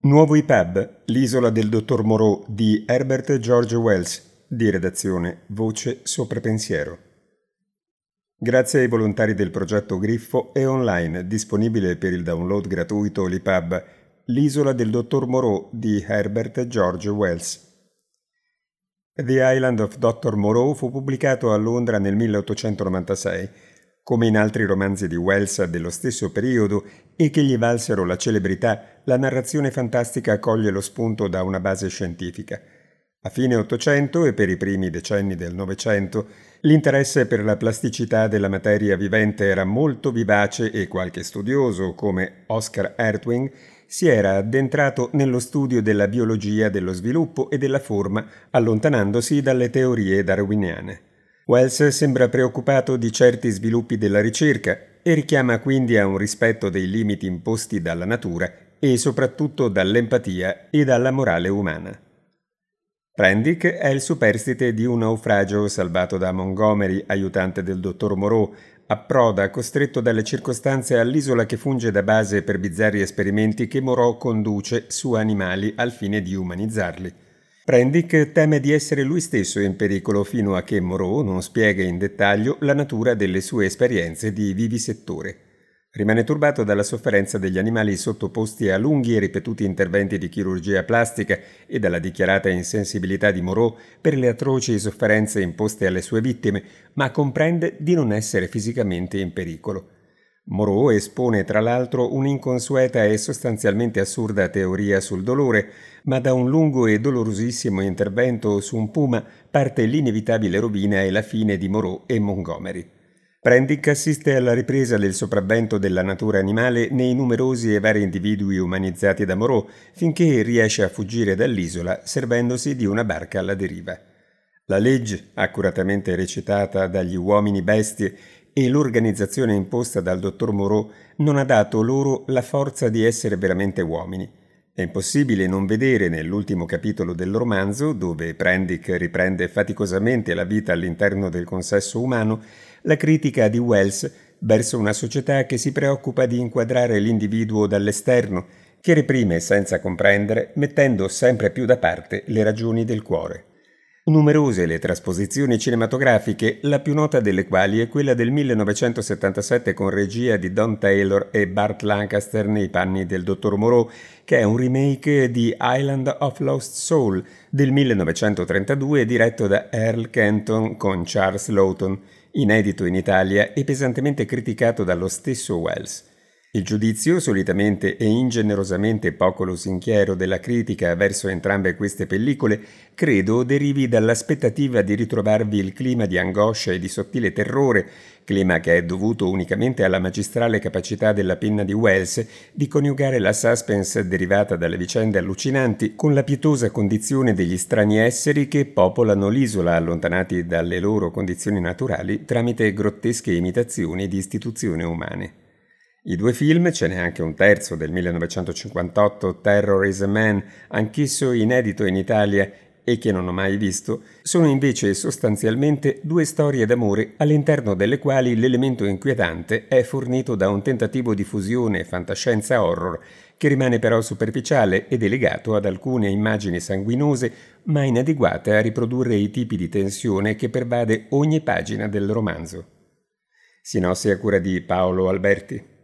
Nuovo IPAB, l'isola del dottor Moreau di Herbert George Wells, di redazione Voce Sopra Pensiero. Grazie ai volontari del progetto Griffo è online, disponibile per il download gratuito l'IPAB, l'isola del dottor Moreau di Herbert George Wells. The Island of Dr. Moreau fu pubblicato a Londra nel 1896, come in altri romanzi di Wells dello stesso periodo e che gli valsero la celebrità. La narrazione fantastica coglie lo spunto da una base scientifica. A fine Ottocento e per i primi decenni del Novecento, l'interesse per la plasticità della materia vivente era molto vivace e qualche studioso, come Oscar Hartwig, si era addentrato nello studio della biologia dello sviluppo e della forma, allontanandosi dalle teorie darwiniane. Wells sembra preoccupato di certi sviluppi della ricerca e richiama quindi a un rispetto dei limiti imposti dalla natura e soprattutto dall'empatia e dalla morale umana. Prendick è il superstite di un naufragio salvato da Montgomery, aiutante del dottor Moreau, approda costretto dalle circostanze all'isola che funge da base per bizzarri esperimenti che Moreau conduce su animali al fine di umanizzarli. Prendick teme di essere lui stesso in pericolo fino a che Moreau non spiega in dettaglio la natura delle sue esperienze di vivisettore. Rimane turbato dalla sofferenza degli animali sottoposti a lunghi e ripetuti interventi di chirurgia plastica e dalla dichiarata insensibilità di Moreau per le atroci sofferenze imposte alle sue vittime, ma comprende di non essere fisicamente in pericolo. Moreau espone tra l'altro un'inconsueta e sostanzialmente assurda teoria sul dolore, ma da un lungo e dolorosissimo intervento su un puma parte l'inevitabile rovina e la fine di Moreau e Montgomery. Prendick assiste alla ripresa del sopravvento della natura animale nei numerosi e vari individui umanizzati da Moreau, finché riesce a fuggire dall'isola servendosi di una barca alla deriva. La legge, accuratamente recitata dagli uomini bestie, e l'organizzazione imposta dal dottor Moreau non ha dato loro la forza di essere veramente uomini. È impossibile non vedere nell'ultimo capitolo del romanzo, dove Prendick riprende faticosamente la vita all'interno del consesso umano, la critica di Wells verso una società che si preoccupa di inquadrare l'individuo dall'esterno, che reprime senza comprendere, mettendo sempre più da parte le ragioni del cuore. Numerose le trasposizioni cinematografiche, la più nota delle quali è quella del 1977 con regia di Don Taylor e Burt Lancaster nei panni del dottor Moreau, che è un remake di Island of Lost Soul del 1932 diretto da Earl Kenton con Charles Laughton, inedito in Italia e pesantemente criticato dallo stesso Wells. Il giudizio, solitamente e ingenerosamente poco lusinghiero della critica verso entrambe queste pellicole, credo derivi dall'aspettativa di ritrovarvi il clima di angoscia e di sottile terrore, clima che è dovuto unicamente alla magistrale capacità della penna di Wells di coniugare la suspense derivata dalle vicende allucinanti con la pietosa condizione degli strani esseri che popolano l'isola, allontanati dalle loro condizioni naturali tramite grottesche imitazioni di istituzioni umane. I due film, ce n'è anche un terzo del 1958, Terror is a Man, anch'esso inedito in Italia e che non ho mai visto, sono invece sostanzialmente due storie d'amore all'interno delle quali l'elemento inquietante è fornito da un tentativo di fusione fantascienza horror che rimane però superficiale ed è legato ad alcune immagini sanguinose ma inadeguate a riprodurre i tipi di tensione che pervade ogni pagina del romanzo. Sinossi a cura di Paolo Alberti.